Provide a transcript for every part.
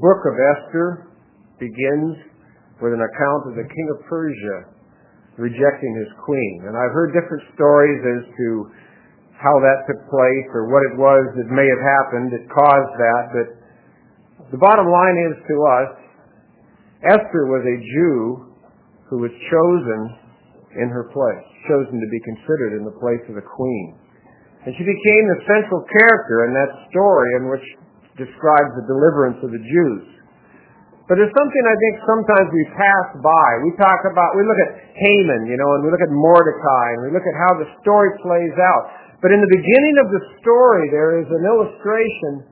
book of Esther begins with an account of the king of Persia rejecting his queen. And I've heard different stories as to how that took place or what it was that may have happened that caused that. But the bottom line is to us, Esther was a Jew who was chosen in her place, chosen to be considered in the place of the queen. And she became the central character in that story in which describes the deliverance of the Jews. But there's something I think sometimes we pass by. We look at Haman, and we look at Mordecai, and we look at how the story plays out. But in the beginning of the story, there is an illustration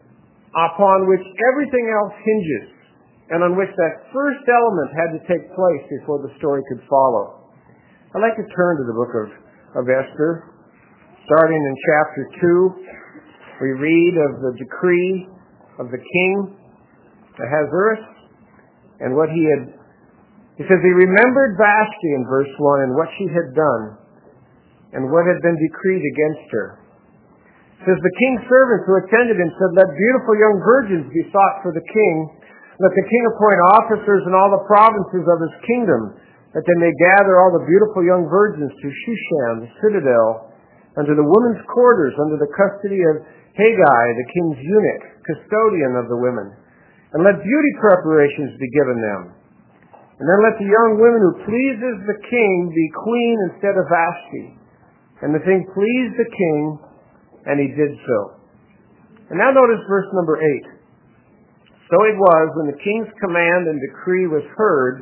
upon which everything else hinges, and on which that first element had to take place before the story could follow. I'd like to turn to the book of Esther. Starting in chapter 2, we read of the decree of the king Ahasuerus, and what he says he remembered Vashti in verse 1 and what she had done, and what had been decreed against her. It says the king's servants who attended him said, "Let beautiful young virgins be sought for the king. Let the king appoint officers in all the provinces of his kingdom, that they may gather all the beautiful young virgins to Shushan, the citadel, under the women's quarters, under the custody of Haggai, the king's eunuch, custodian of the women. And let beauty preparations be given them. And then let the young woman who pleases the king be queen instead of Vashti." And the thing pleased the king, and he did so. And now notice verse number 8. So it was when the king's command and decree was heard,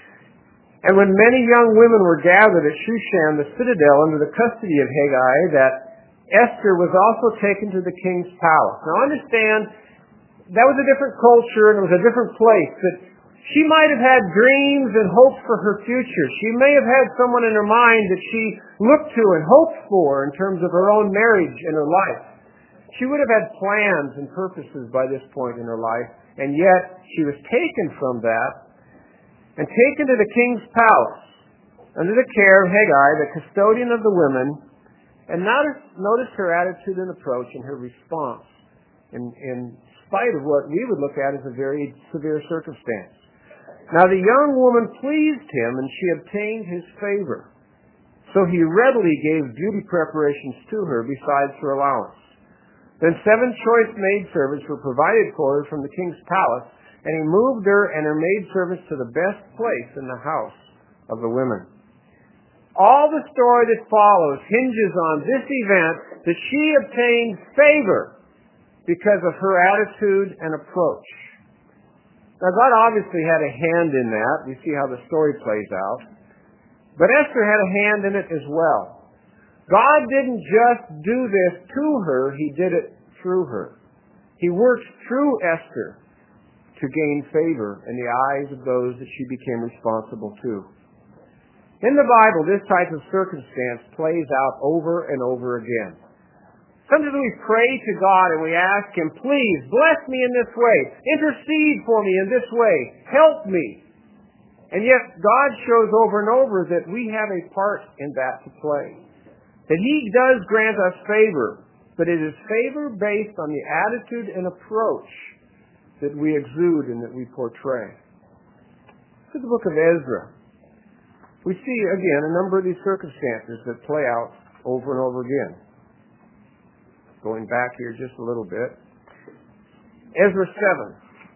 and when many young women were gathered at Shushan, the citadel, under the custody of Haggai, that Esther was also taken to the king's palace. Now understand, that was a different culture and it was a different place, but she might have had dreams and hopes for her future. She may have had someone in her mind that she looked to and hoped for in terms of her own marriage and her life. She would have had plans and purposes by this point in her life, and yet she was taken from that and taken to the king's palace under the care of Haggai, the custodian of the women. And notice her attitude and approach and her response in spite of what we would look at as a very severe circumstance. Now the young woman pleased him, and she obtained his favor. So he readily gave beauty preparations to her besides her allowance. Then 7 choice maidservants were provided for her from the king's palace, and he moved her and her maidservants to the best place in the house of the women. All the story that follows hinges on this event, that she obtained favor because of her attitude and approach. Now God obviously had a hand in that. We see how the story plays out. But Esther had a hand in it as well. God didn't just do this to her, He did it through her. He worked through Esther to gain favor in the eyes of those that she became responsible to. In the Bible, this type of circumstance plays out over and over again. Sometimes we pray to God and we ask Him, "Please bless me in this way. Intercede for me in this way. Help me." And yet God shows over and over that we have a part in that to play. That He does grant us favor, but it is favor based on the attitude and approach that we exude and that we portray. Look at the book of Ezra. We see, again, a number of these circumstances that play out over and over again. Going back here just a little bit. Ezra 7.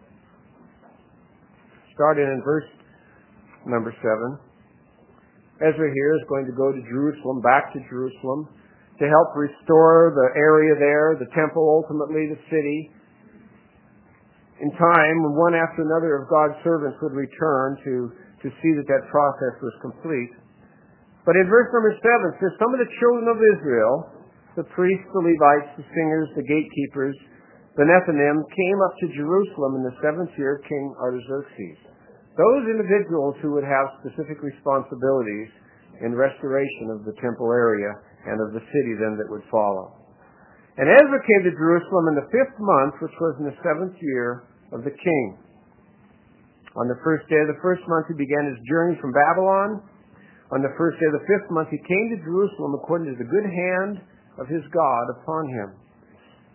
Starting in verse number 7. Ezra here is going to go to Jerusalem, back to Jerusalem, to help restore the area there, the temple, ultimately the city. In time, one after another of God's servants would return to see that process was complete. But in verse number 7, it says, "Some of the children of Israel, the priests, the Levites, the singers, the gatekeepers, the Nethinim, came up to Jerusalem in the 7th year of King Artaxerxes." Those individuals who would have specific responsibilities in restoration of the temple area and of the city then that would follow. And Ezra came to Jerusalem in the 5th month, which was in the 7th year of the king. On the first day of the 1st month, he began his journey from Babylon. On the first day of the 5th month, he came to Jerusalem according to the good hand of his God upon him.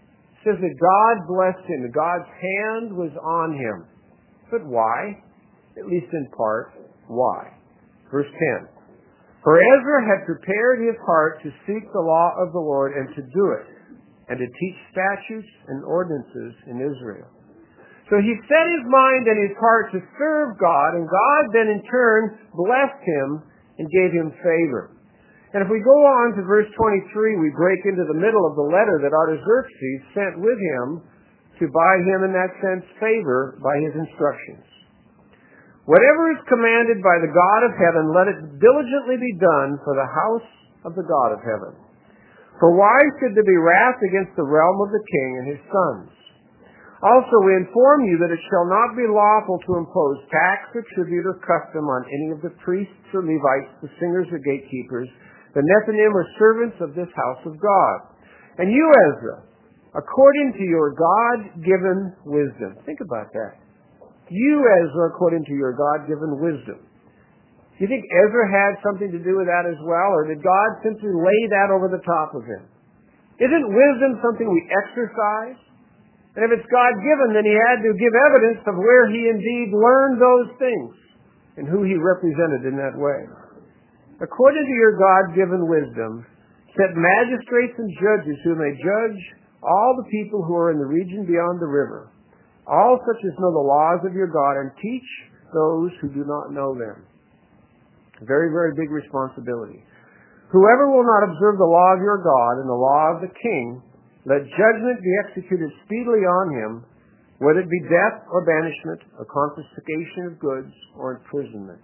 says that God blessed him, that God's hand was on him. But why? At least in part, why? Verse 10. For Ezra had prepared his heart to seek the law of the Lord and to do it, and to teach statutes and ordinances in Israel. So he set his mind and his heart to serve God, and God then in turn blessed him and gave him favor. And if we go on to verse 23, we break into the middle of the letter that Artaxerxes sent with him to buy him, in that sense, favor by his instructions. Whatever is commanded by the God of heaven, let it diligently be done for the house of the God of heaven. For why should there be wrath against the realm of the king and his sons? Also we inform you that it shall not be lawful to impose tax or tribute or custom on any of the priests or Levites, the singers or gatekeepers, the Nethinim or servants of this house of God. And you, Ezra, according to your God-given wisdom. Think about that. You, Ezra, according to your God-given wisdom. Do you think Ezra had something to do with that as well, or did God simply lay that over the top of him? Isn't wisdom something we exercise? And if it's God-given, then he had to give evidence of where he indeed learned those things and who he represented in that way. According to your God-given wisdom, set magistrates and judges who may judge all the people who are in the region beyond the river, all such as know the laws of your God, and teach those who do not know them. Very, very big responsibility. Whoever will not observe the law of your God and the law of the king, let judgment be executed speedily on him, whether it be death or banishment, or confiscation of goods, or imprisonment.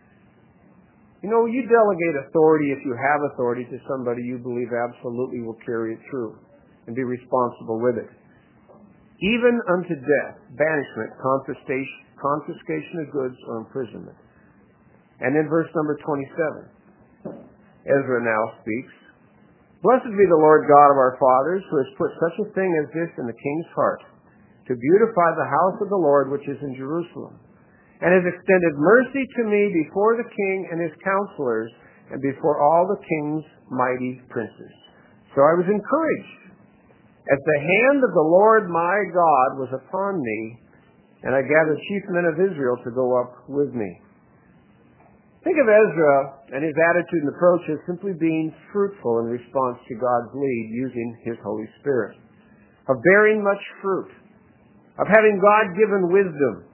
You know, you delegate authority, if you have authority, to somebody you believe absolutely will carry it through and be responsible with it. Even unto death, banishment, confiscation of goods, or imprisonment. And in verse number 27, Ezra now speaks. Blessed be the Lord God of our fathers, who has put such a thing as this in the king's heart, to beautify the house of the Lord which is in Jerusalem, and has extended mercy to me before the king and his counselors, and before all the king's mighty princes. So I was encouraged, as the hand of the Lord my God was upon me, and I gathered chief men of Israel to go up with me. Think of Ezra and his attitude and approach as simply being fruitful in response to God's lead, using his Holy Spirit, of bearing much fruit, of having God-given wisdom.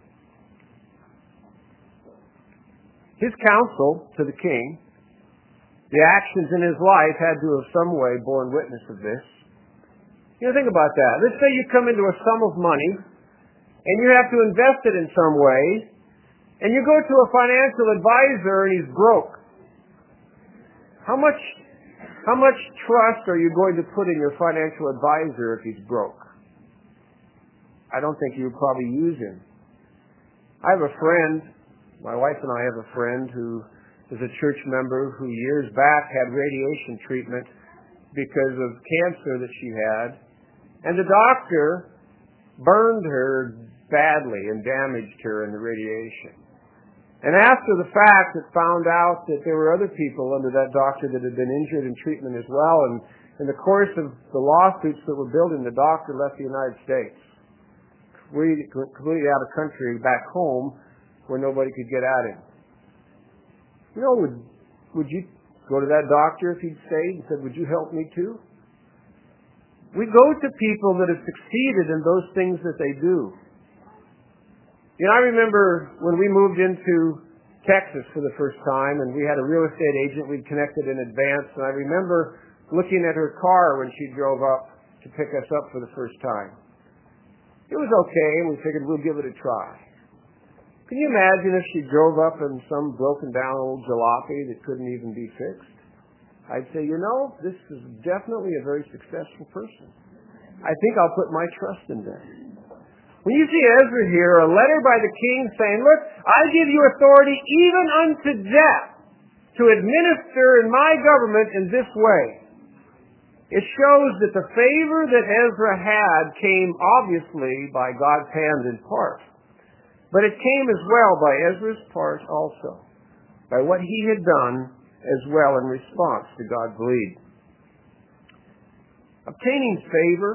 His counsel to the king, the actions in his life had to have some way borne witness of this. You know, think about that. Let's say you come into a sum of money, and you have to invest it in some way, and you go to a financial advisor and he's broke. How much trust are you going to put in your financial advisor if he's broke? I don't think you would probably use him. I have a friend, my wife and I have a friend who is a church member who years back had radiation treatment because of cancer that she had, and the doctor burned her badly and damaged her in the radiation. And after the fact, it found out that there were other people under that doctor that had been injured in treatment as well, and in the course of the lawsuits that were building, the doctor left the United States, completely out of country, back home, where nobody could get at him. You know, would you go to that doctor if he'd stayed and said, would you help me too? We go to people that have succeeded in those things that they do. You know, I remember when we moved into Texas for the first time, and we had a real estate agent we'd connected in advance, and I remember looking at her car when she drove up to pick us up for the first time. It was okay, and we figured we'll give it a try. Can you imagine if she drove up in some broken down old jalopy that couldn't even be fixed? I'd say, you know, this is definitely a very successful person. I think I'll put my trust in them. When you see Ezra here, a letter by the king saying, look, I give you authority even unto death to administer in my government in this way. It shows that the favor that Ezra had came obviously by God's hand in part. But it came as well by Ezra's part also, by what he had done as well in response to God's lead. Obtaining favor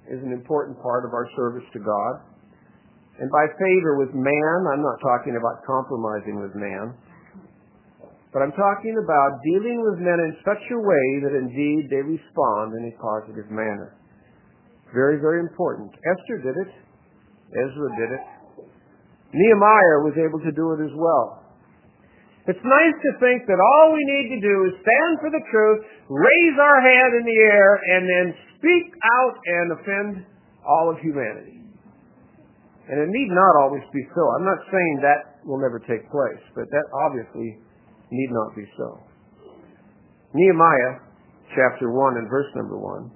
is an important part of our service to God. And by favor with man, I'm not talking about compromising with man, but I'm talking about dealing with men in such a way that indeed they respond in a positive manner. Very, very important. Esther did it. Ezra did it. Nehemiah was able to do it as well. It's nice to think that all we need to do is stand for the truth, raise our hand in the air, and then speak out and offend all of humanity. And it need not always be so. I'm not saying that will never take place, but that obviously need not be so. Nehemiah chapter 1 and verse number 1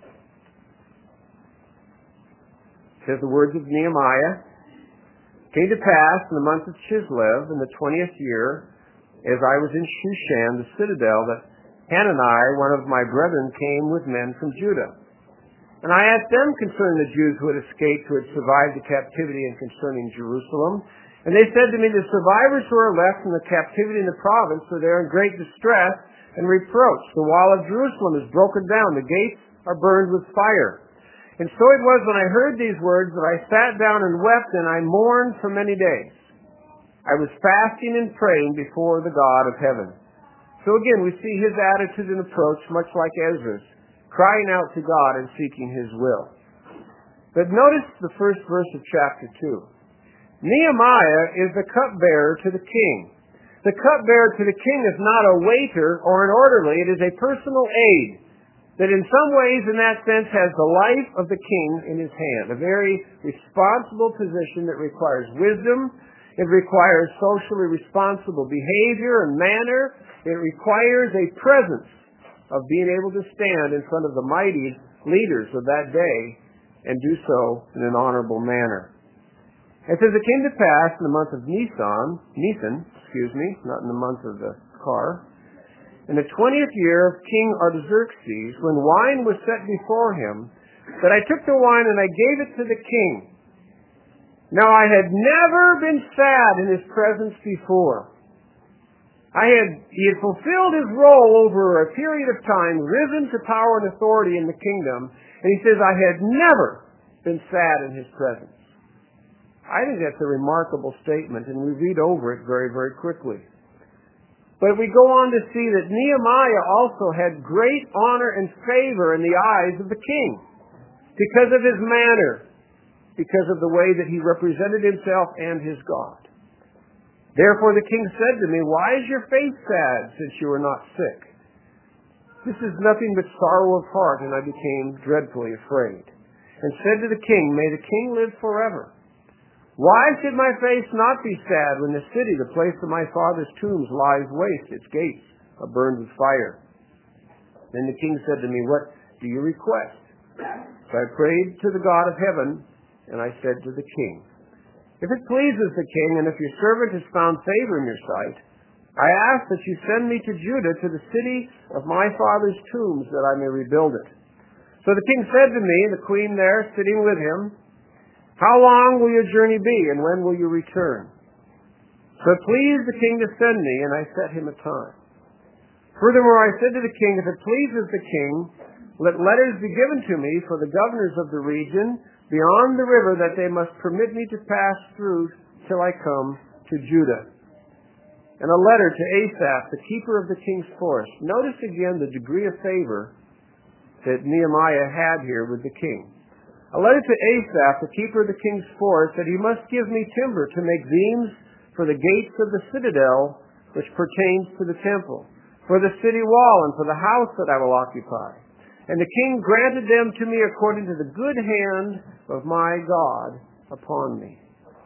says the words of Nehemiah, "Came to pass in the month of Chislev in the 20th year, as I was in Shushan, the citadel, that Hanani, one of my brethren, came with men from Judah. And I asked them concerning the Jews who had escaped, who had survived the captivity, and concerning Jerusalem. And they said to me, the survivors who are left from the captivity in the province are there in great distress and reproach. The wall of Jerusalem is broken down. The gates are burned with fire. And so it was when I heard these words that I sat down and wept, and I mourned for many days. I was fasting and praying before the God of heaven." So again, we see his attitude and approach much like Ezra's, crying out to God and seeking his will. But notice the first verse of chapter 2. Nehemiah is the cupbearer to the king. The cupbearer to the king is not a waiter or an orderly. It is a personal aide that in some ways, in that sense, has the life of the king in his hand. A very responsible position that requires wisdom. It requires socially responsible behavior and manner. It requires a presence of being able to stand in front of the mighty leaders of that day and do so in an honorable manner. It says, "It came to pass in the month of Nisan, not in the month of the car, in the 20th year of King Artaxerxes, when wine was set before him, that I took the wine and I gave it to the king. Now I had never been sad in his presence before. He had fulfilled his role over a period of time, risen to power and authority in the kingdom, and he says, I had never been sad in his presence." I think that's a remarkable statement, and we read over it very, very quickly. But we go on to see that Nehemiah also had great honor and favor in the eyes of the king because of his manner, because of the way that he represented himself and his God. "Therefore the king said to me, Why is your face sad, since you are not sick? This is nothing but sorrow of heart, and I became dreadfully afraid. And said to the king, May the king live forever. Why should my face not be sad when the city, the place of my father's tombs, lies waste, its gates are burned with fire? Then the king said to me, What do you request? So I prayed to the God of heaven, and I said to the king, If it pleases the king, and if your servant has found favor in your sight, I ask that you send me to Judah, to the city of my father's tombs, that I may rebuild it. So the king said to me, the queen there sitting with him, How long will your journey be, and when will you return? So it pleased the king to send me, and I set him a time. Furthermore, I said to the king, If it pleases the king, let letters be given to me for the governors of the region beyond the river, that they must permit me to pass through till I come to Judah. And a letter to Asaph, the keeper of the king's forest. Notice again the degree of favor that Nehemiah had here with the king. A letter to Asaph, the keeper of the king's forest, that he must give me timber to make beams for the gates of the citadel, which pertains to the temple, for the city wall, and for the house that I will occupy. And the king granted them to me according to the good hand of my God upon me.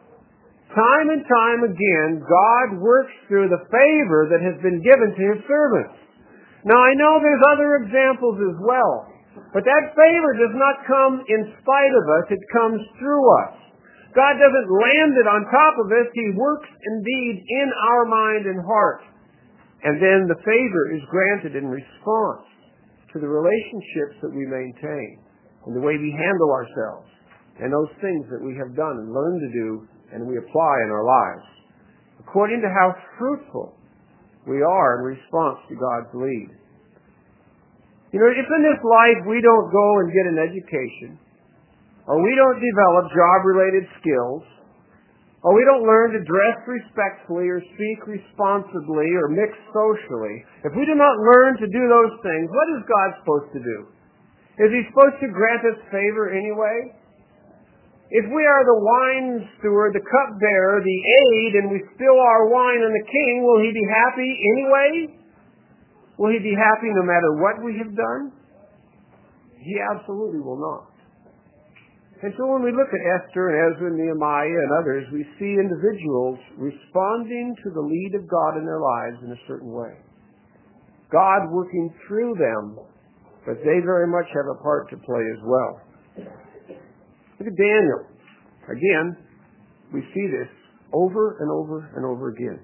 Time and time again, God works through the favor that has been given to his servants. Now, I know there's other examples as well, but that favor does not come in spite of us. It comes through us. God doesn't land it on top of us. He works indeed in our mind and heart. And then the favor is granted in response to the relationships that we maintain and the way we handle ourselves and those things that we have done and learned to do and we apply in our lives, according to how fruitful we are in response to God's lead. You know, if in this life we don't go and get an education, or we don't develop job-related skills, or we don't learn to dress respectfully or speak responsibly or mix socially, if we do not learn to do those things, what is God supposed to do? Is He supposed to grant us favor anyway? If we are the wine steward, the cupbearer, the aide, and we spill our wine on the king, will He be happy anyway? Will He be happy no matter what we have done? He absolutely will not. And so when we look at Esther and Ezra and Nehemiah and others, we see individuals responding to the lead of God in their lives in a certain way. God working through them, but they very much have a part to play as well. Look at Daniel. Again, we see this over and over and over again.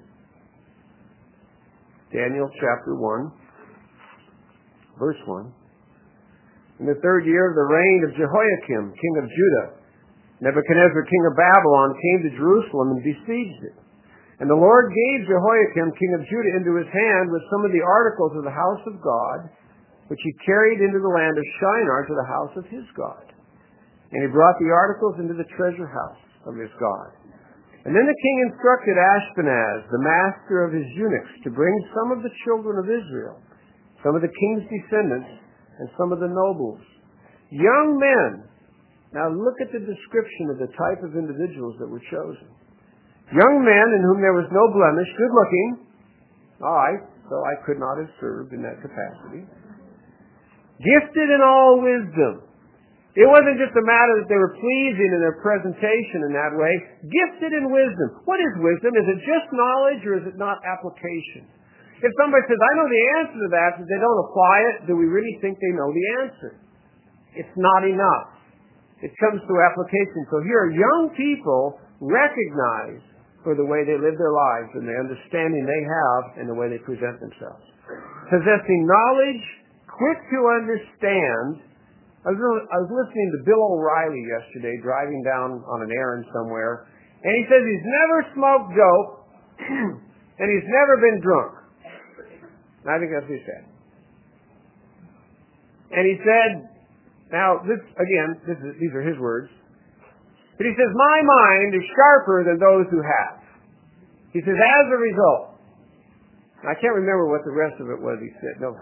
Daniel chapter 1, verse 1. In the 3rd year of the reign of Jehoiakim, king of Judah, Nebuchadnezzar, king of Babylon, came to Jerusalem and besieged it. And the Lord gave Jehoiakim, king of Judah, into his hand with some of the articles of the house of God, which he carried into the land of Shinar to the house of his God. And he brought the articles into the treasure house of his God. And then the king instructed Ashpenaz, the master of his eunuchs, to bring some of the children of Israel, some of the king's descendants, and some of the nobles, young men. Now look at the description of the type of individuals that were chosen. Young men in whom there was no blemish, good looking. All right, so I could not have served in that capacity. Gifted in all wisdom. It wasn't just a matter that they were pleasing in their presentation in that way. Gifted in wisdom. What is wisdom? Is it just knowledge or is it not application? If somebody says, I know the answer to that, but they don't apply it, do we really think they know the answer? It's not enough. It comes through application. So here, young people recognize for the way they live their lives and the understanding they have and the way they present themselves. Possessing knowledge, quick to understand. I was listening to Bill O'Reilly yesterday, driving down on an errand somewhere, and he says he's never smoked dope and he's never been drunk. I think that's what he said. And he said, now this again, these are his words, but he says, my mind is sharper than those who have. He says, as a result, I can't remember what the rest of it was he said. No.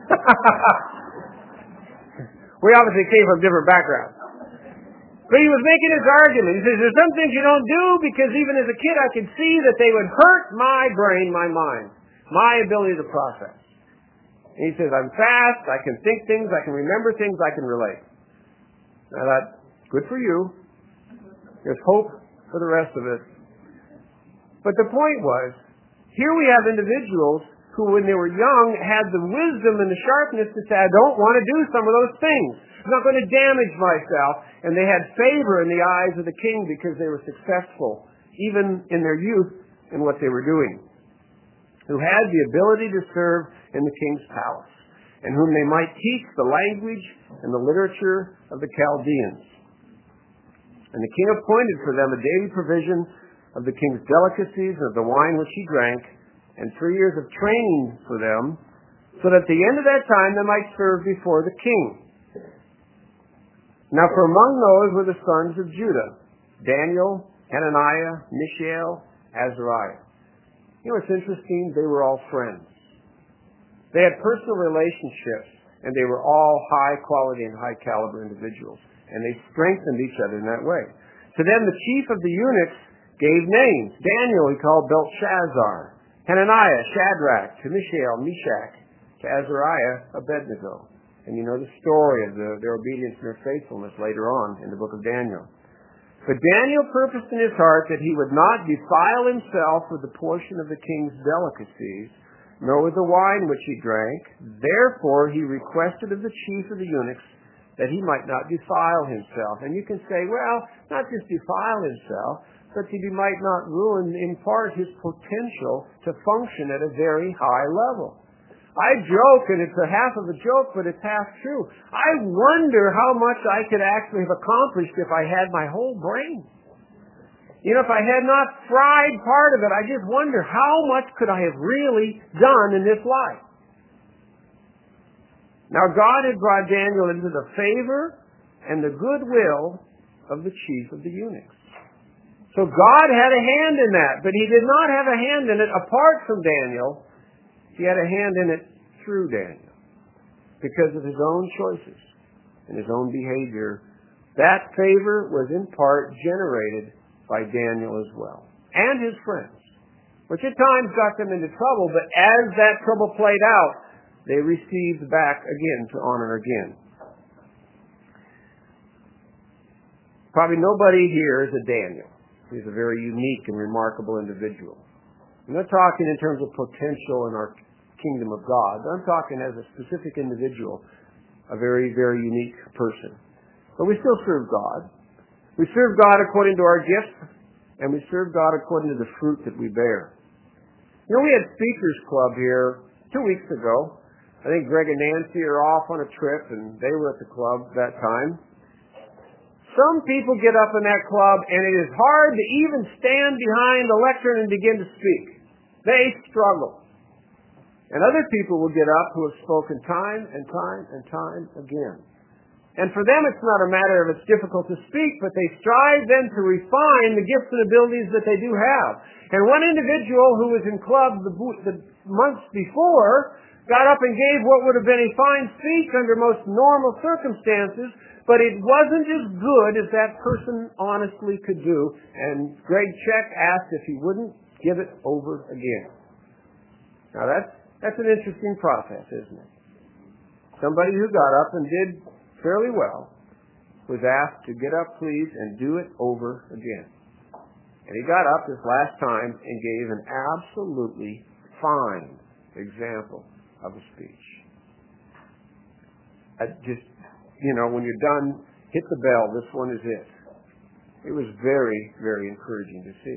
We obviously came from different backgrounds. But he was making his argument. He says, there's some things you don't do because even as a kid I could see that they would hurt my brain, my mind. My ability to process. And he says, I'm fast, I can think things, I can remember things, I can relate. Now that, good for you. There's hope for the rest of it. But the point was, here we have individuals who when they were young had the wisdom and the sharpness to say, I don't want to do some of those things. I'm not going to damage myself. And they had favor in the eyes of the king because they were successful, even in their youth, in what they were doing. Who had the ability to serve in the king's palace, and whom they might teach the language and the literature of the Chaldeans. And the king appointed for them a daily provision of the king's delicacies and of the wine which he drank, and 3 years of training for them, so that at the end of that time they might serve before the king. Now for among those were the sons of Judah, Daniel, Hananiah, Mishael, Azariah. You know what's interesting? They were all friends. They had personal relationships, and they were all high quality and high caliber individuals. And they strengthened each other in that way. To them, the chief of the eunuchs gave names. Daniel he called Belshazzar. Hananiah, Shadrach. To Mishael, Meshach. To Azariah, Abednego. And you know the story of their obedience and their faithfulness later on in the book of Daniel. But Daniel purposed in his heart that he would not defile himself with the portion of the king's delicacies, nor with the wine which he drank. Therefore he requested of the chief of the eunuchs that he might not defile himself. And you can say, well, not just defile himself, but that he might not ruin in part his potential to function at a very high level. I joke, and it's a half of a joke, but it's half true. I wonder how much I could actually have accomplished if I had my whole brain. You know, if I had not fried part of it, I just wonder how much could I have really done in this life. Now, God had brought Daniel into the favor and the goodwill of the chief of the eunuchs. So God had a hand in that, but he did not have a hand in it apart from Daniel. He had a hand in it through Daniel because of his own choices and his own behavior. That favor was in part generated by Daniel as well, and his friends, which at times got them into trouble, but as that trouble played out, they received back again to honor again. Probably nobody here is a Daniel. He's a very unique and remarkable individual. I'm not talking in terms of potential in our kingdom of God. I'm talking as a specific individual, a very, very unique person. But we still serve God. We serve God according to our gifts, and we serve God according to the fruit that we bear. You know, we had Speakers Club here 2 weeks ago. I think Greg and Nancy are off on a trip, and they were at the club that time. Some people get up in that club, and it is hard to even stand behind the lectern and begin to speak. They struggle. And other people will get up who have spoken time and time and time again. And for them, it's not a matter of it's difficult to speak, but they strive then to refine the gifts and abilities that they do have. And one individual who was in club the months before got up and gave what would have been a fine speech under most normal circumstances, but it wasn't as good as that person honestly could do. And Greg Check asked if he wouldn't give it over again. Now that's an interesting process, isn't it? Somebody who got up and did fairly well was asked to get up, please, and do it over again. And he got up this last time and gave an absolutely fine example of a speech. When you're done, hit the bell. This one is it. It was very, very encouraging to see.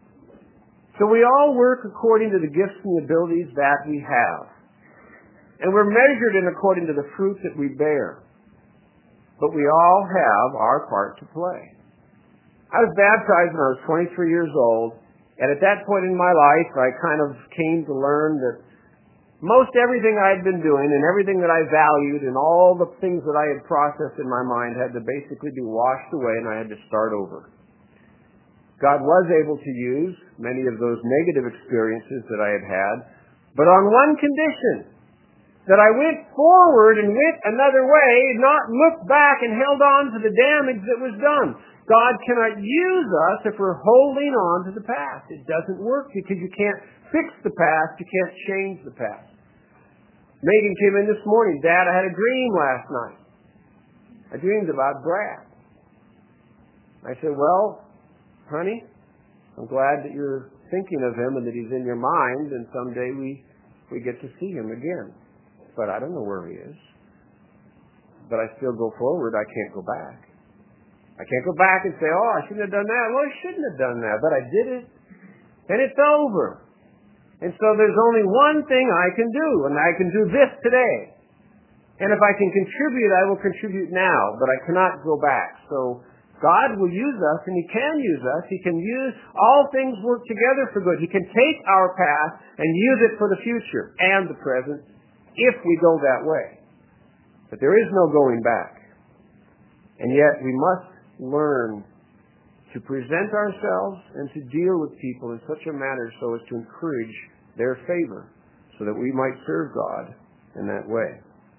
So we all work according to the gifts and the abilities that we have. And we're measured in according to the fruit that we bear. But we all have our part to play. I was baptized when I was 23 years old, and at that point in my life, I kind of came to learn that most everything I'd been doing and everything that I valued and all the things that I had processed in my mind had to basically be washed away, and I had to start over. God was able to use many of those negative experiences that I had had, but on one condition: that I went forward and went another way, not looked back and held on to the damage that was done. God cannot use us if we're holding on to the past. It doesn't work because you can't fix the past. You can't change the past. Megan came in this morning. Dad, I had a dream last night. I dreamed about Brad. I said, well, honey, I'm glad that you're thinking of him and that he's in your mind, and someday we get to see him again. But I don't know where he is. But I still go forward. I can't go back. I can't go back and say, oh, I shouldn't have done that. Well, I shouldn't have done that. But I did it. And it's over. And so there's only one thing I can do. And I can do this today. And if I can contribute, I will contribute now. But I cannot go back. So God will use us, and He can use us. He can use all things work together for good. He can take our past and use it for the future and the present, if we go that way. But there is no going back. And yet we must learn to present ourselves and to deal with people in such a manner so as to encourage their favor, so that we might serve God in that way.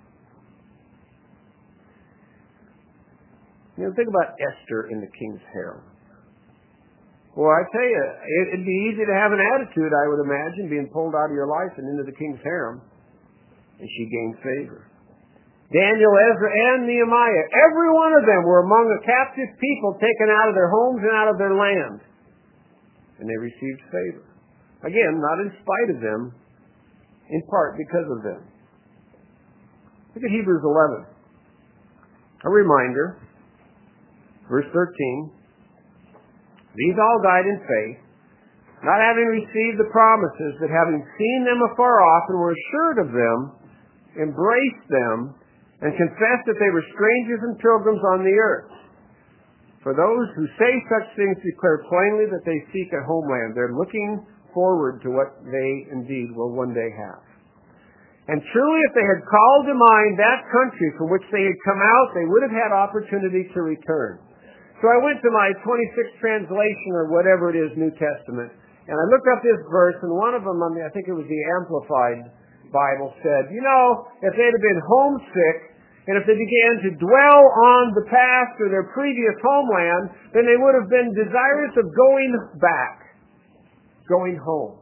Think about Esther in the king's harem. Well, I tell you, it'd be easy to have an attitude, I would imagine, being pulled out of your life and into the king's harem. And she gained favor. Daniel, Ezra, and Nehemiah, every one of them were among a captive people taken out of their homes and out of their land. And they received favor. Again, not in spite of them, in part because of them. Look at Hebrews 11. A reminder, verse 13. These all died in faith, not having received the promises, but having seen them afar off and were assured of them, embraced them, and confessed that they were strangers and pilgrims on the earth. For those who say such things declare plainly that they seek a homeland. They're looking forward to what they indeed will one day have. And truly, if they had called to mind that country from which they had come out, they would have had opportunity to return. So So I went to my 26th translation or whatever it is, New Testament, and I looked up this verse, and one of them, I think it was the Amplified Bible, said, if they'd have been homesick, and if they began to dwell on the past or their previous homeland, then they would have been desirous of going back, going home.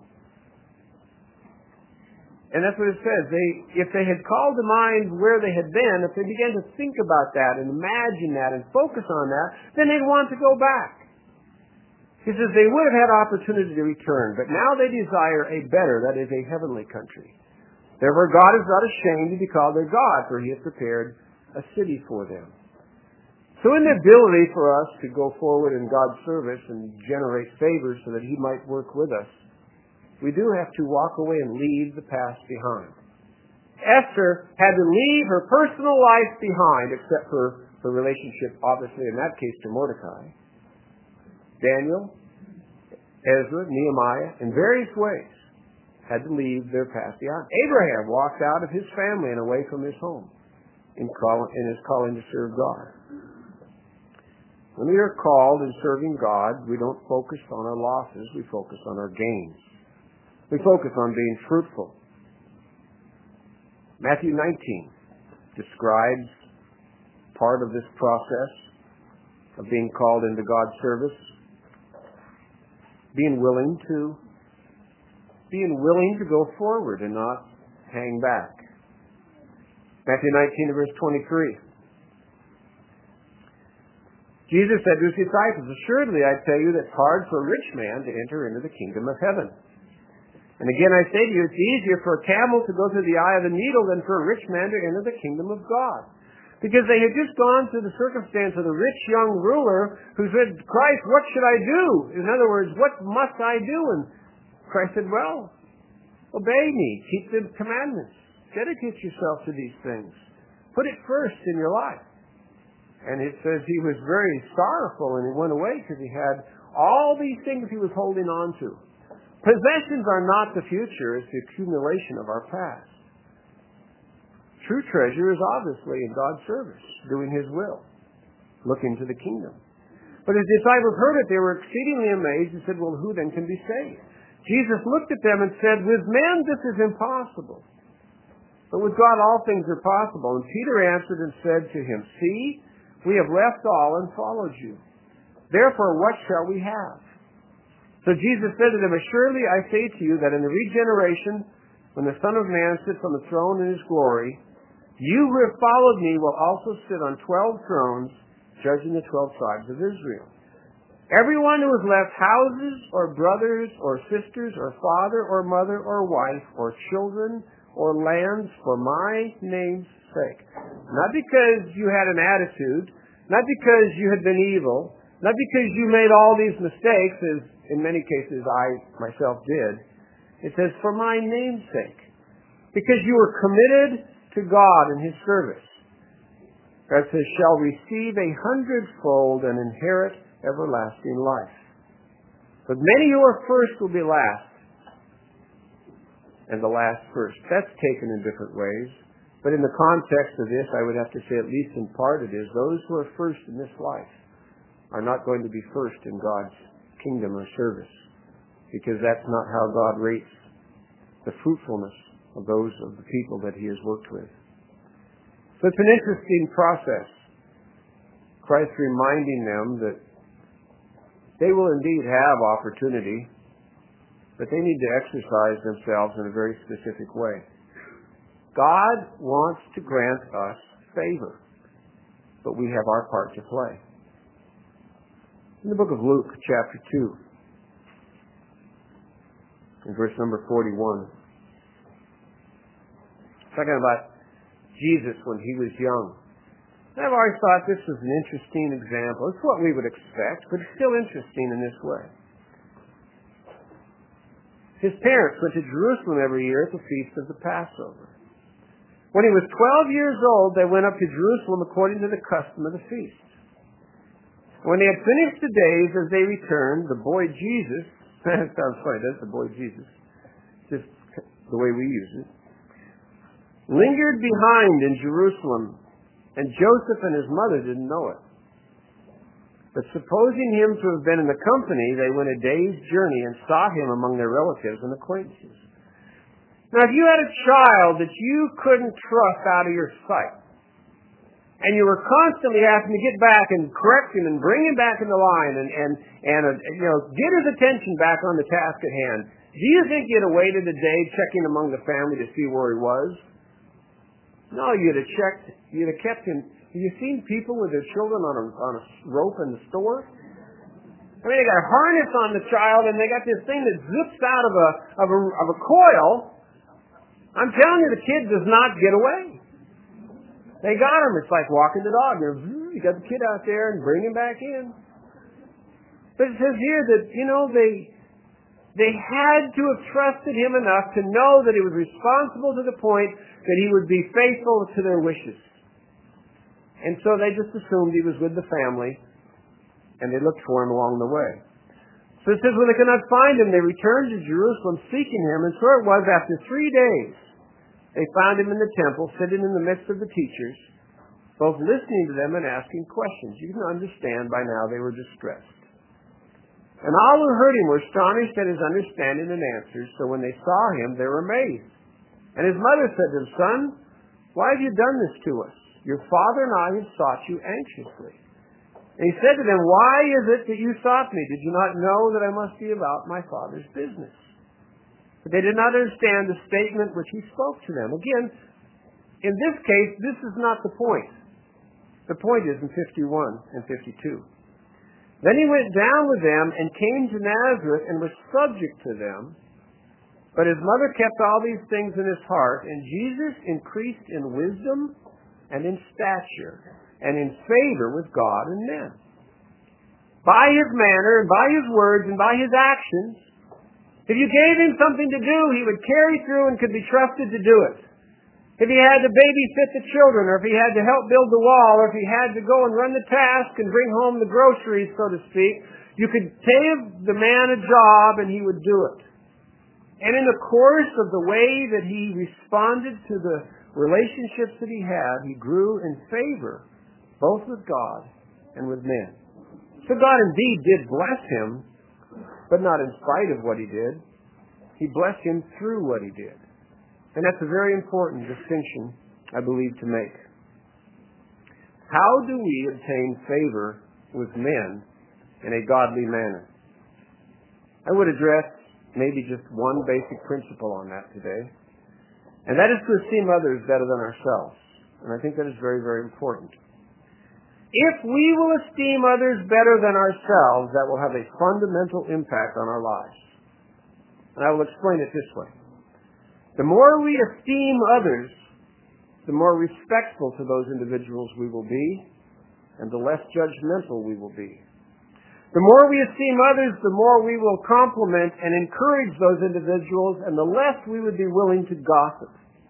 And that's what it says. If they had called to mind where they had been, if they began to think about that and imagine that and focus on that, then they'd want to go back. He says they would have had opportunity to return, but now they desire a better, that is a heavenly country. Therefore God is not ashamed to be called their God, for he has prepared a city for them. So in the ability for us to go forward in God's service and generate favors so that he might work with us, we do have to walk away and leave the past behind. Esther had to leave her personal life behind, except for her relationship, obviously, in that case, to Mordecai. Daniel, Ezra, Nehemiah, in various ways, had to leave their past behind. Abraham walked out of his family and away from his home in his calling to serve God. When we are called in serving God, we don't focus on our losses, we focus on our gains. We focus on being fruitful. Matthew 19 describes part of this process of being called into God's service. Being willing to go forward and not hang back. Matthew 19 verse 23. Jesus said to his disciples, "Assuredly I tell you that it's hard for a rich man to enter into the kingdom of heaven. And again I say to you, it's easier for a camel to go through the eye of a needle than for a rich man to enter the kingdom of God." Because they had just gone through the circumstance of the rich young ruler who said, "Christ, what should I do?" In other words, what must I do? And Christ said, well, obey me. Keep the commandments. Dedicate yourself to these things. Put it first in your life. And it says he was very sorrowful and he went away because he had all these things he was holding on to. Possessions are not the future. It's the accumulation of our past. True treasure is obviously in God's service, doing his will, looking to the kingdom. But his disciples heard it. They were exceedingly amazed and said, well, who then can be saved? Jesus looked at them and said, with men this is impossible. But with God all things are possible. And Peter answered and said to him, see, we have left all and followed you. Therefore, what shall we have? So Jesus said to them, assuredly I say to you that in the regeneration, when the Son of Man sits on the throne in his glory, you who have followed me will also sit on 12 thrones, judging the 12 tribes of Israel. Everyone who has left houses or brothers or sisters or father or mother or wife or children or lands for my name's sake. Not because you had an attitude, not because you had been evil, not because you made all these mistakes, as in many cases I myself did. It says, for my name's sake. Because you were committed to God and his service. God says, shall receive 100-fold and inherit everlasting life. But many who are first will be last, and the last first. That's taken in different ways. But in the context of this, I would have to say, at least in part it is, those who are first in this life are not going to be first in God's kingdom or service. Because that's not how God rates the fruitfulness of those of the people that he has worked with. So it's an interesting process. Christ reminding them that they will indeed have opportunity, but they need to exercise themselves in a very specific way. God wants to grant us favor, but we have our part to play. In the book of Luke, chapter 2, in verse number 41, talking about Jesus when he was young. And I've always thought this was an interesting example. It's what we would expect, but it's still interesting in this way. His parents went to Jerusalem every year at the feast of the Passover. When he was 12 years old, they went up to Jerusalem according to the custom of the feast. When they had finished the days, as they returned, the boy Jesus, that sounds funny, doesn't it? The boy Jesus, just the way we use it, lingered behind in Jerusalem, and Joseph and his mother didn't know it. But supposing him to have been in the company, they went a day's journey and sought him among their relatives and acquaintances. Now, if you had a child that you couldn't trust out of your sight, and you were constantly having to get back and correct him and bring him back in the line and get his attention back on the task at hand, do you think you'd have waited a day checking among the family to see where he was? No, you'd have checked. You'd have kept him. Have you seen people with their children on a rope in the store? I mean, they got a harness on the child, and they got this thing that zips out of a coil. I'm telling you, the kid does not get away. They got him. It's like walking the dog. You got the kid out there and bring him back in. But it says here that, they had to have trusted him enough to know that he was responsible to the point that he would be faithful to their wishes. And so they just assumed he was with the family, and they looked for him along the way. So it says when they could not find him, they returned to Jerusalem seeking him, and so it was after 3 days. They found him in the temple, sitting in the midst of the teachers, both listening to them and asking questions. You can understand by now they were distressed. And all who heard him were astonished at his understanding and answers, so when they saw him, they were amazed. And his mother said to him, "Son, why have you done this to us? Your father and I have sought you anxiously." And he said to them, "Why is it that you sought me? Did you not know that I must be about my father's business?" But they did not understand the statement which he spoke to them. Again, in this case, this is not the point. The point is in 51 and 52. Then he went down with them and came to Nazareth and was subject to them. But his mother kept all these things in his heart, and Jesus increased in wisdom and in stature and in favor with God and men. By his manner and by his words and by his actions, if you gave him something to do, he would carry through and could be trusted to do it. If he had to babysit the children, or if he had to help build the wall, or if he had to go and run the task and bring home the groceries, so to speak, you could give the man a job and he would do it. And in the course of the way that he responded to the relationships that he had, he grew in favor, both with God and with men. So God indeed did bless him, but not in spite of what he did. He blessed him through what he did. And that's a very important distinction, I believe, to make. How do we obtain favor with men in a godly manner? I would address maybe just one basic principle on that today, and that is to esteem others better than ourselves. And I think that is very, very important. If we will esteem others better than ourselves, that will have a fundamental impact on our lives. And I will explain it this way. The more we esteem others, the more respectful to those individuals we will be, and the less judgmental we will be. The more we esteem others, the more we will compliment and encourage those individuals, and the less we would be willing to gossip.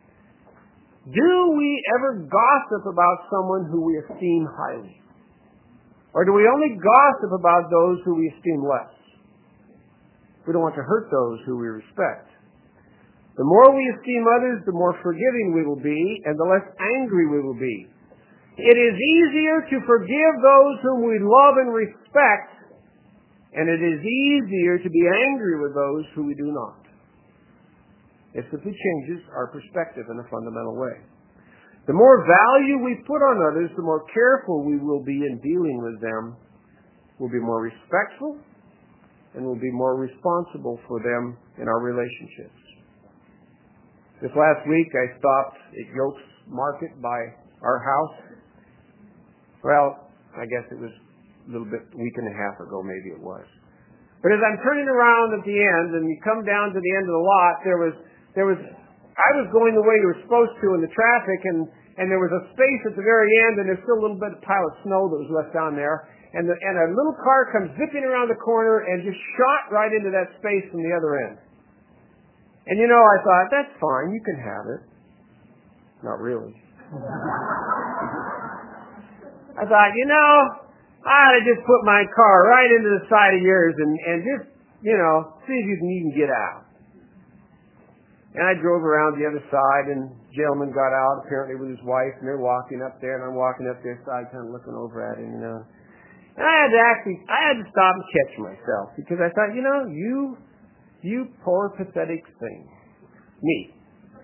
Do we ever gossip about someone who we esteem highly? Or do we only gossip about those who we esteem less? We don't want to hurt those who we respect. The more we esteem others, the more forgiving we will be, and the less angry we will be. It is easier to forgive those whom we love and respect, and it is easier to be angry with those who we do not. It simply changes our perspective in a fundamental way. The more value we put on others, the more careful we will be in dealing with them. We'll be more respectful, and we'll be more responsible for them in our relationships. This last week, I stopped at Yoke's Market by our house. Well, I guess it was a little bit, a week and a half ago, maybe it was. But as I'm turning around at the end, and you come down to the end of the lot, I was going the way you were supposed to in the traffic, and there was a space at the very end, and there's still a little bit of pile of snow that was left down there, and a little car comes zipping around the corner and just shot right into that space from the other end. And I thought, that's fine, you can have it. Not really. I thought, I ought to just put my car right into the side of yours and just, see if you can even get out. And I drove around the other side, and a gentleman got out, apparently with his wife, and they're walking up there, and I'm walking up their side, kind of looking over at him, And I had to stop and catch myself, because I thought, you poor pathetic thing. Me.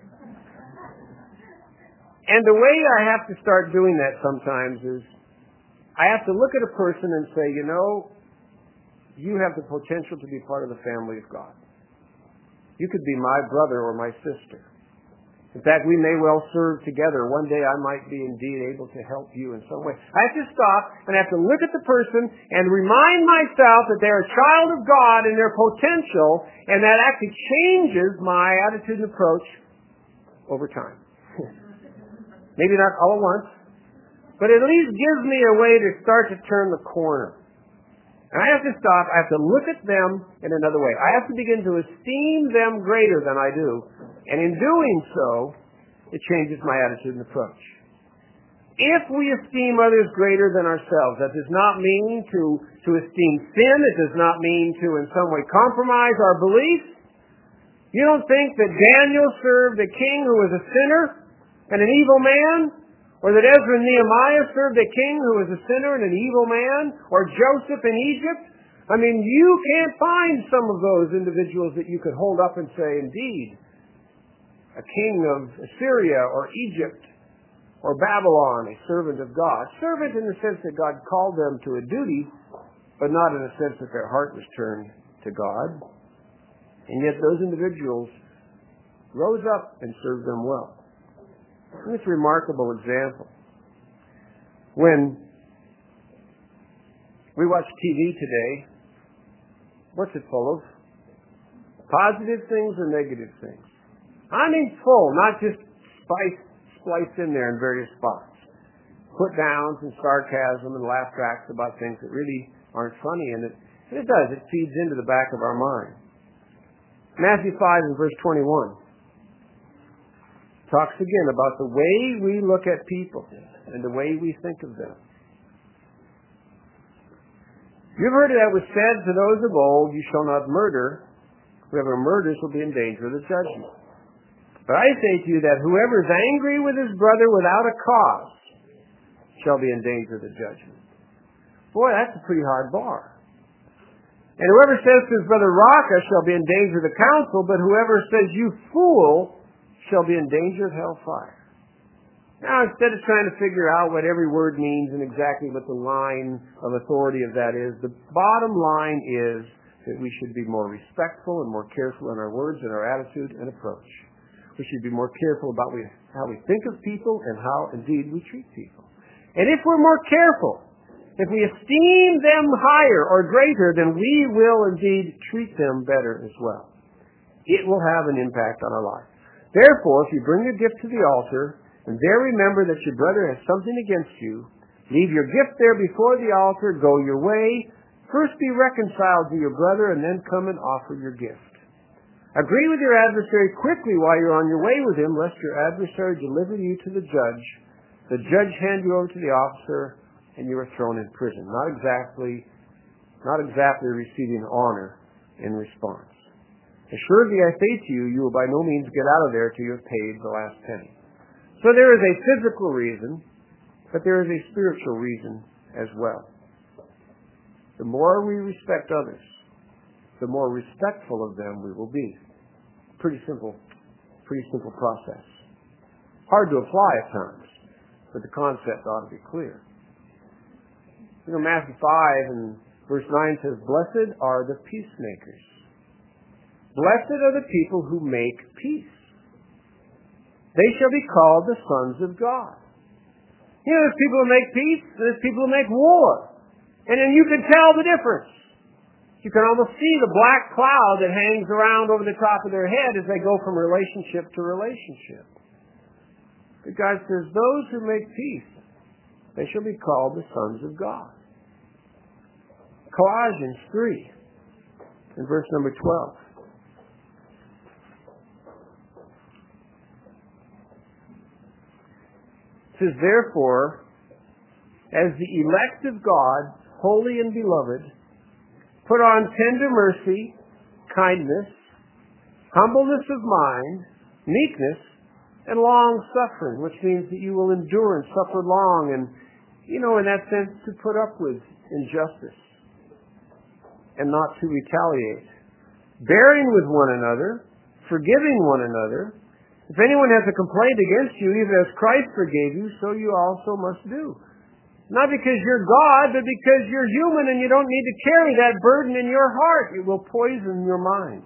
And the way I have to start doing that sometimes is I have to look at a person and say, you have the potential to be part of the family of God. You could be my brother or my sister. In fact, we may well serve together. One day I might be indeed able to help you in some way. I have to stop and I have to look at the person and remind myself that they're a child of God and their potential, and that actually changes my attitude and approach over time. Maybe not all at once, but at least gives me a way to start to turn the corner. And I have to stop. I have to look at them in another way. I have to begin to esteem them greater than I do. And in doing so, it changes my attitude and approach. If we esteem others greater than ourselves, that does not mean to esteem sin. It does not mean to in some way compromise our beliefs. You don't think that Daniel served a king who was a sinner and an evil man? Or that Ezra and Nehemiah served a king who was a sinner and an evil man? Or Joseph in Egypt? I mean, you can't find some of those individuals that you could hold up and say, indeed, a king of Assyria or Egypt or Babylon, a servant of God. Servant in the sense that God called them to a duty, but not in the sense that their heart was turned to God. And yet those individuals rose up and served them well. This remarkable example. When we watch TV today, what's it full of? Positive things or negative things? I mean full, not just spliced in there in various spots. Put downs and sarcasm and laugh tracks about things that really aren't funny, and it does. It feeds into the back of our mind. Matthew 5 and verse 21. Talks again about the way we look at people and the way we think of them. You've heard that was said to those of old, you shall not murder. Whoever murders will be in danger of the judgment. But I say to you that whoever is angry with his brother without a cause shall be in danger of the judgment. Boy, that's a pretty hard bar. And whoever says to his brother, Raka, shall be in danger of the council, but whoever says, you fool, shall be in danger of hellfire. Now, instead of trying to figure out what every word means and exactly what the line of authority of that is, the bottom line is that we should be more respectful and more careful in our words and our attitude and approach. We should be more careful about how we think of people and how, indeed, we treat people. And if we're more careful, if we esteem them higher or greater, then we will, indeed, treat them better as well. It will have an impact on our life. Therefore, if you bring your gift to the altar, and there remember that your brother has something against you, leave your gift there before the altar, go your way, first be reconciled to your brother, and then come and offer your gift. Agree with your adversary quickly while you're on your way with him, lest your adversary deliver you to the judge hand you over to the officer, and you are thrown in prison. Not exactly receiving honor in response. Assuredly, I say to you, you will by no means get out of there till you have paid the last penny. So there is a physical reason, but there is a spiritual reason as well. The more we respect others, the more respectful of them we will be. Pretty simple process. Hard to apply at times, but the concept ought to be clear. Matthew 5 and verse 9 says, blessed are the peacemakers. Blessed are the people who make peace. They shall be called the sons of God. There's people who make peace, and there's people who make war. And then you can tell the difference. You can almost see the black cloud that hangs around over the top of their head as they go from relationship to relationship. But God says, those who make peace, they shall be called the sons of God. Colossians 3, in verse number 12. It says, therefore, as the elect of God, holy and beloved, put on tender mercy, kindness, humbleness of mind, meekness, and long-suffering, which means that you will endure and suffer long and, in that sense, to put up with injustice and not to retaliate. Bearing with one another, forgiving one another. If anyone has a complaint against you, even as Christ forgave you, so you also must do. Not because you're God, but because you're human and you don't need to carry that burden in your heart. It will poison your mind.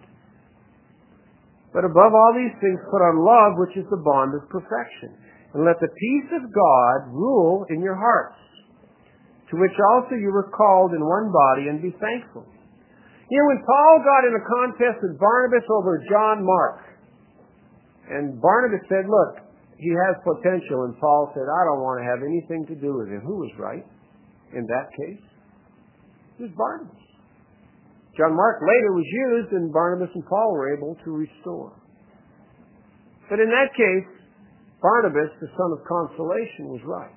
But above all these things, put on love, which is the bond of perfection. And let the peace of God rule in your hearts, to which also you were called in one body, and be thankful. You know, when Paul got in a contest with Barnabas over John Mark, and Barnabas said, look, he has potential, and Paul said, I don't want to have anything to do with him. Who was right in that case? It was Barnabas. John Mark later was used, and Barnabas and Paul were able to restore. But in that case, Barnabas, the son of consolation, was right.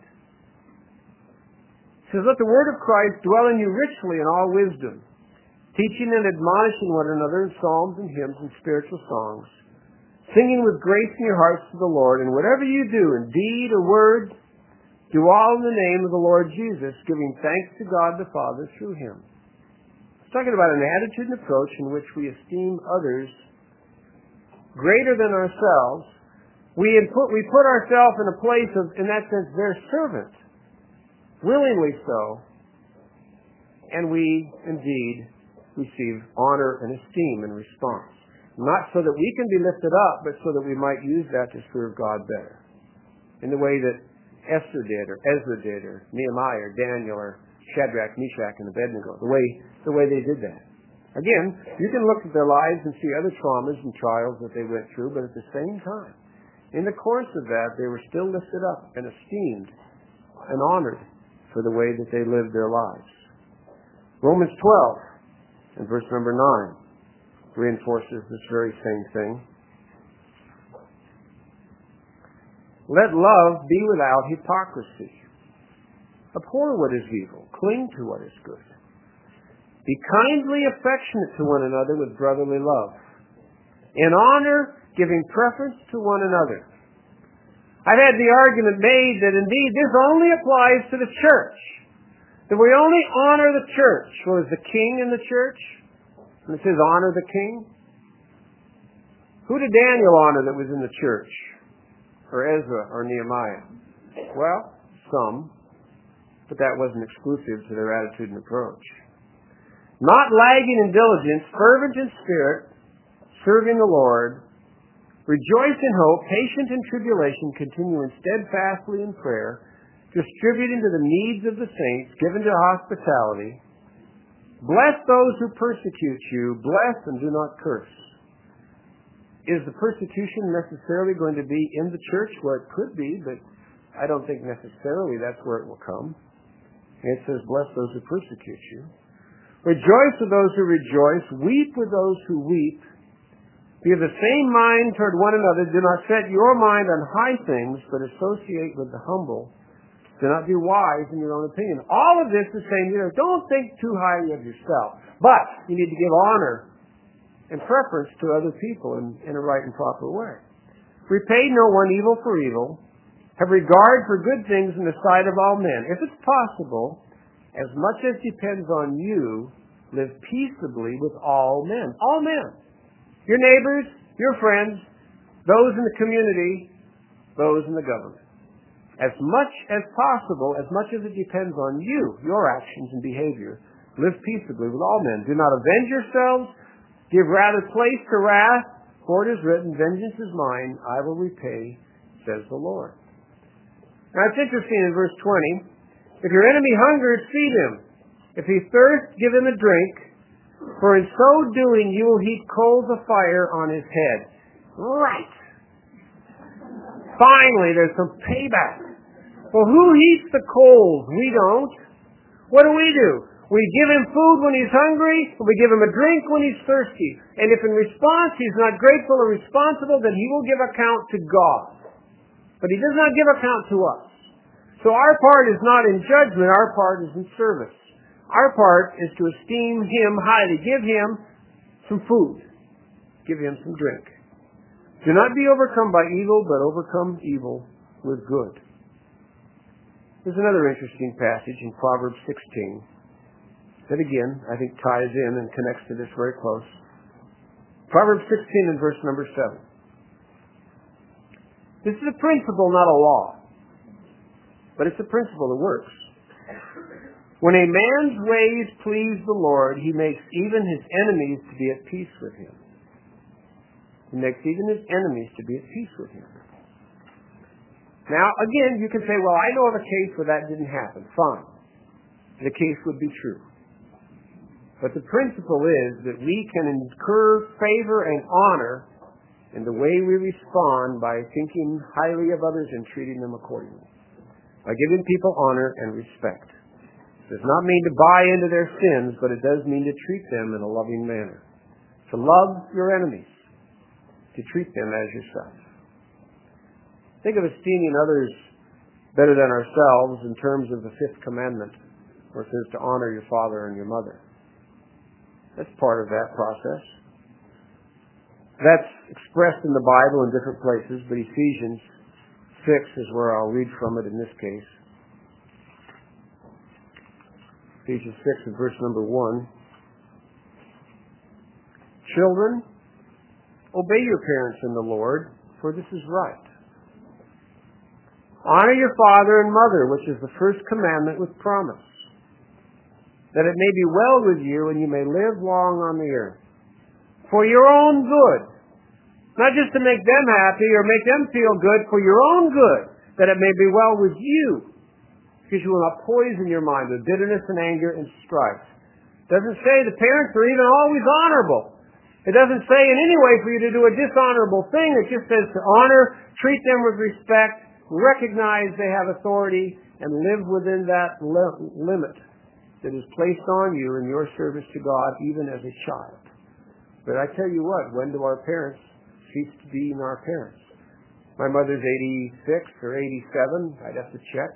He says, let the word of Christ dwell in you richly in all wisdom, teaching and admonishing one another in psalms and hymns and spiritual songs, singing with grace in your hearts to the Lord, and whatever you do, in deed or word, do all in the name of the Lord Jesus, giving thanks to God the Father through him. It's talking about an attitude and approach in which we esteem others greater than ourselves. We put ourselves in a place of, in that sense, their servant, willingly so, and we indeed receive honor and esteem in response. Not so that we can be lifted up, but so that we might use that to serve God better. In the way that Esther did, or Ezra did, or Nehemiah, or Daniel, or Shadrach, Meshach, and Abednego. The way they did that. Again, you can look at their lives and see other traumas and trials that they went through, but at the same time, in the course of that, they were still lifted up and esteemed and honored for the way that they lived their lives. Romans 12, and verse number 9. Reinforces this very same thing. Let love be without hypocrisy. Abhor what is evil. Cling to what is good. Be kindly affectionate to one another with brotherly love. In honor, giving preference to one another. I've had the argument made that indeed this only applies to the church. That we only honor the church. Or is the king in the church? And it says, honor the king. Who did Daniel honor that was in the church? Or Ezra or Nehemiah? Well, some. But that wasn't exclusive to their attitude and approach. Not lagging in diligence, fervent in spirit, serving the Lord, rejoice in hope, patient in tribulation, continuing steadfastly in prayer, distributing to the needs of the saints, given to hospitality. Bless those who persecute you. Bless and do not curse. Is the persecution necessarily going to be in the church? Well, it could be, but I don't think necessarily that's where it will come. It says, bless those who persecute you. Rejoice with those who rejoice. Weep with those who weep. Be of the same mind toward one another. Do not set your mind on high things, but associate with the humble. Do not be wise in your own opinion. All of this is saying, don't think too highly of yourself. But you need to give honor and preference to other people in a right and proper way. Repay no one evil for evil. Have regard for good things in the sight of all men. If it's possible, as much as depends on you, live peaceably with all men. All men. Your neighbors, your friends, those in the community, those in the government. As much as possible, as much as it depends on you, your actions and behavior, live peaceably with all men. Do not avenge yourselves. Give rather place to wrath, for it is written, vengeance is mine, I will repay, says the Lord. Now it's interesting in verse 20, if your enemy hungers, feed him. If he thirsts, give him a drink, for in so doing you will heap coals of fire on his head. Right. Finally, there's some payback. Well, who heats the coals? We don't. What do? We give him food when he's hungry, and we give him a drink when he's thirsty. And if in response he's not grateful or responsible, then he will give account to God. But he does not give account to us. So our part is not in judgment, our part is in service. Our part is to esteem him highly. Give him some food. Give him some drink. Do not be overcome by evil, but overcome evil with good. There's another interesting passage in Proverbs 16. that again, I think ties in and connects to this very close. Proverbs 16 and verse number 7. This is a principle, not a law. But it's a principle that works. When a man's ways please the Lord, he makes even his enemies to be at peace with him. He makes even his enemies to be at peace with him. Now, again, you can say, well, I know of a case where that didn't happen. Fine. The case would be true. But the principle is that we can incur favor and honor in the way we respond by thinking highly of others and treating them accordingly. By giving people honor and respect. It does not mean to buy into their sins, but it does mean to treat them in a loving manner. To love your enemies. To treat them as yourself. Think of esteeming others better than ourselves in terms of the fifth commandment, where it says to honor your father and your mother. That's part of that process. That's expressed in the Bible in different places, but Ephesians 6 is where I'll read from it in this case. Ephesians 6 and verse number 1. Children, obey your parents in the Lord, for this is right. Honor your father and mother, which is the first commandment with promise, that it may be well with you and you may live long on the earth. For your own good. Not just to make them happy or make them feel good, for your own good, that it may be well with you, because you will not poison your mind with bitterness and anger and strife. It doesn't say the parents are even always honorable. It doesn't say in any way for you to do a dishonorable thing. It just says to honor, treat them with respect, recognize they have authority, and live within that limit that is placed on you in your service to God, even as a child. But I tell you what, when do our parents cease to be our parents? My mother's 86 or 87. I'd have to check.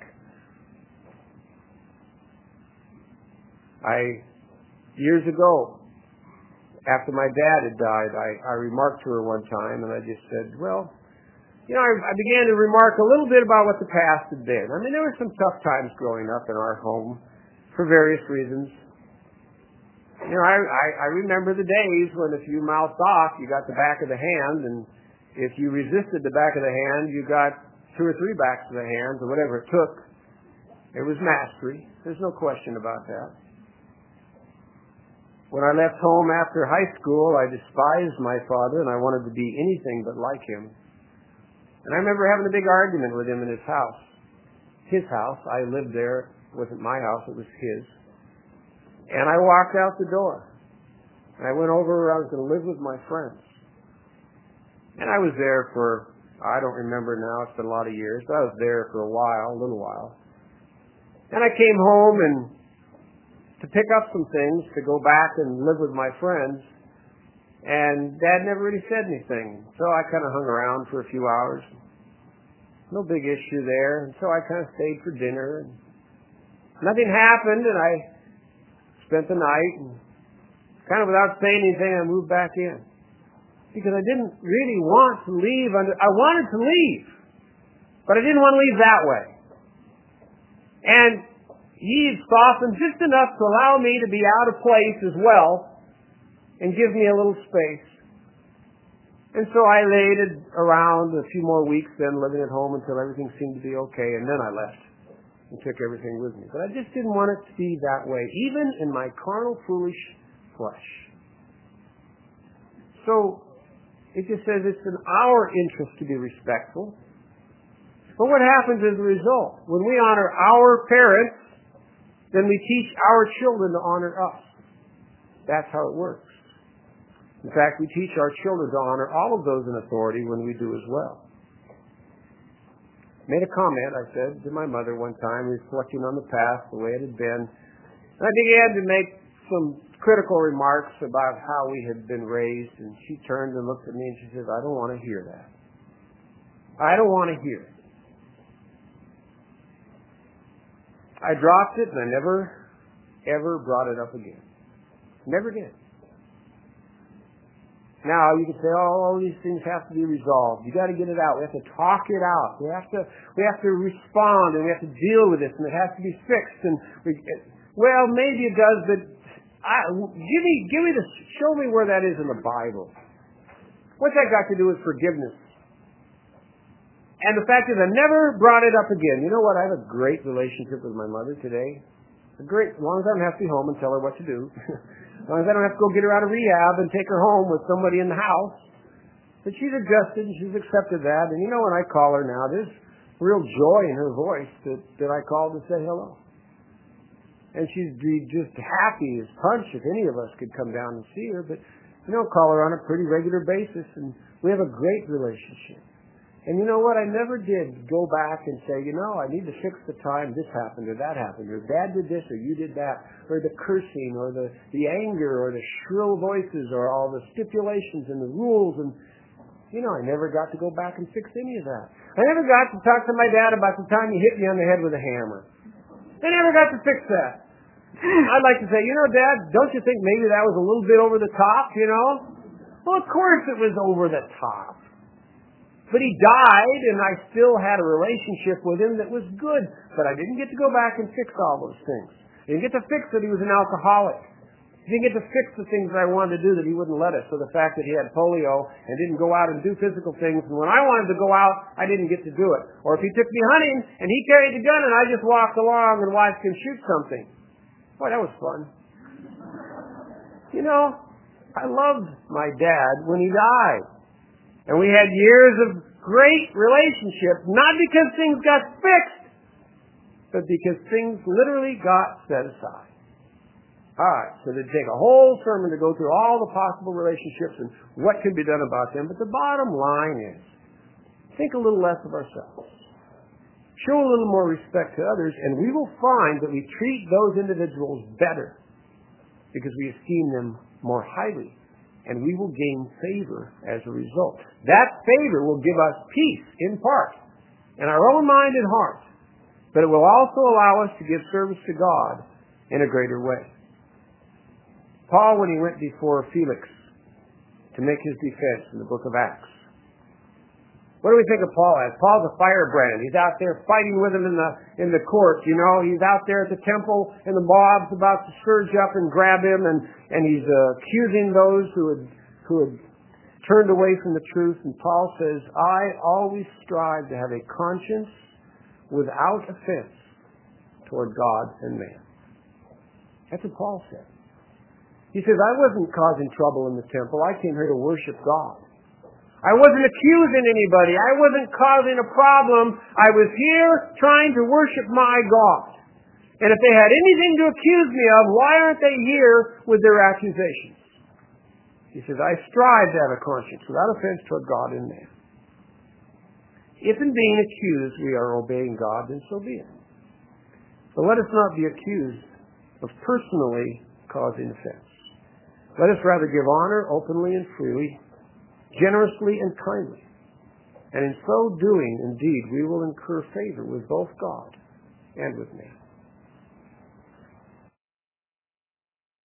Years ago, after my dad had died, I remarked to her one time, and I just said, well, you know, I began to remark a little bit about what the past had been. I mean, there were some tough times growing up in our home for various reasons. You know, I remember the days when if you mouthed off, you got the back of the hand, and if you resisted the back of the hand, you got 2 or 3 backs of the hands, or whatever it took. It was mastery. There's no question about that. When I left home after high school, I despised my father, and I wanted to be anything but like him. And I remember having a big argument with him in his house. His house. I lived there. It wasn't my house. It was his. And I walked out the door. And I went over. I was going to live with my friends. And I was there for, I don't remember now. It's been a lot of years. But I was there for a little while. And I came home and to pick up some things to go back and live with my friends. And Dad never really said anything. So I kind of hung around for a few hours. No big issue there. And so I kind of stayed for dinner. And nothing happened, and I spent the night. And kind of without saying anything, I moved back in. Because I didn't really want to leave. I wanted to leave. But I didn't want to leave that way. And he softened just enough to allow me to be out of place as well and give me a little space. And so I laid around a few more weeks then living at home until everything seemed to be okay, and then I left and took everything with me. But I just didn't want it to be that way, even in my carnal, foolish flesh. So it just says it's in our interest to be respectful. But what happens as a result? When we honor our parents, then we teach our children to honor us. That's how it works. In fact, we teach our children to honor all of those in authority when we do as well. Made a comment, I said, to my mother one time, reflecting on the past, the way it had been. And I began to make some critical remarks about how we had been raised, and she turned and looked at me and she said, I don't want to hear that. I don't want to hear it. I dropped it, and I never, ever brought it up again. Never did. Now, you can say, all these things have to be resolved. You got to get it out. We have to talk it out. We have to respond, and we have to deal with this, and it has to be fixed. And well, maybe it does, but Show me where that is in the Bible. What's that got to do with forgiveness? And the fact is, I never brought it up again. You know what? I have a great relationship with my mother today. As long as I don't have to be home and tell her what to do. As long as I don't have to go get her out of rehab and take her home with somebody in the house. But she's adjusted and she's accepted that. And you know, when I call her now, there's real joy in her voice that I called to say hello. And she'd be just happy as punch if any of us could come down and see her. But, call her on a pretty regular basis. And we have a great relationship. And you know what? I never did go back and say, I need to fix the time this happened or that happened, or Dad did this or you did that, or the cursing or the anger or the shrill voices or all the stipulations and the rules. And, I never got to go back and fix any of that. I never got to talk to my dad about the time he hit me on the head with a hammer. I never got to fix that. I'd like to say, Dad, don't you think maybe that was a little bit over the top, Well, of course it was over the top. But he died, and I still had a relationship with him that was good. But I didn't get to go back and fix all those things. I didn't get to fix that he was an alcoholic. I didn't get to fix the things that I wanted to do that he wouldn't let us. So the fact that he had polio and didn't go out and do physical things, and when I wanted to go out, I didn't get to do it. Or if he took me hunting, and he carried the gun, and I just walked along and watched him shoot something. Boy, that was fun. I loved my dad when he died. And we had years of great relationship, not because things got fixed, but because things literally got set aside. All right, so it'd take a whole sermon to go through all the possible relationships and what can be done about them. But the bottom line is, think a little less of ourselves. Show a little more respect to others, and we will find that we treat those individuals better because we esteem them more highly. And we will gain favor as a result. That favor will give us peace, in part, in our own mind and heart. But it will also allow us to give service to God in a greater way. Paul, when he went before Felix to make his defense in the book of Acts, what do we think of Paul as? Paul's a firebrand. He's out there fighting with him in the court. He's out there at the temple, and the mob's about to surge up and grab him, and he's accusing those who had turned away from the truth. And Paul says, I always strive to have a conscience without offense toward God and man. That's what Paul said. He says, I wasn't causing trouble in the temple. I came here to worship God. I wasn't accusing anybody. I wasn't causing a problem. I was here trying to worship my God. And if they had anything to accuse me of, why aren't they here with their accusations? He says, I strive to have a conscience without offense toward God and man. If in being accused we are obeying God, then so be it. But let us not be accused of personally causing offense. Let us rather give honor openly and freely, generously and kindly. And in so doing, indeed, we will incur favor with both God and with man.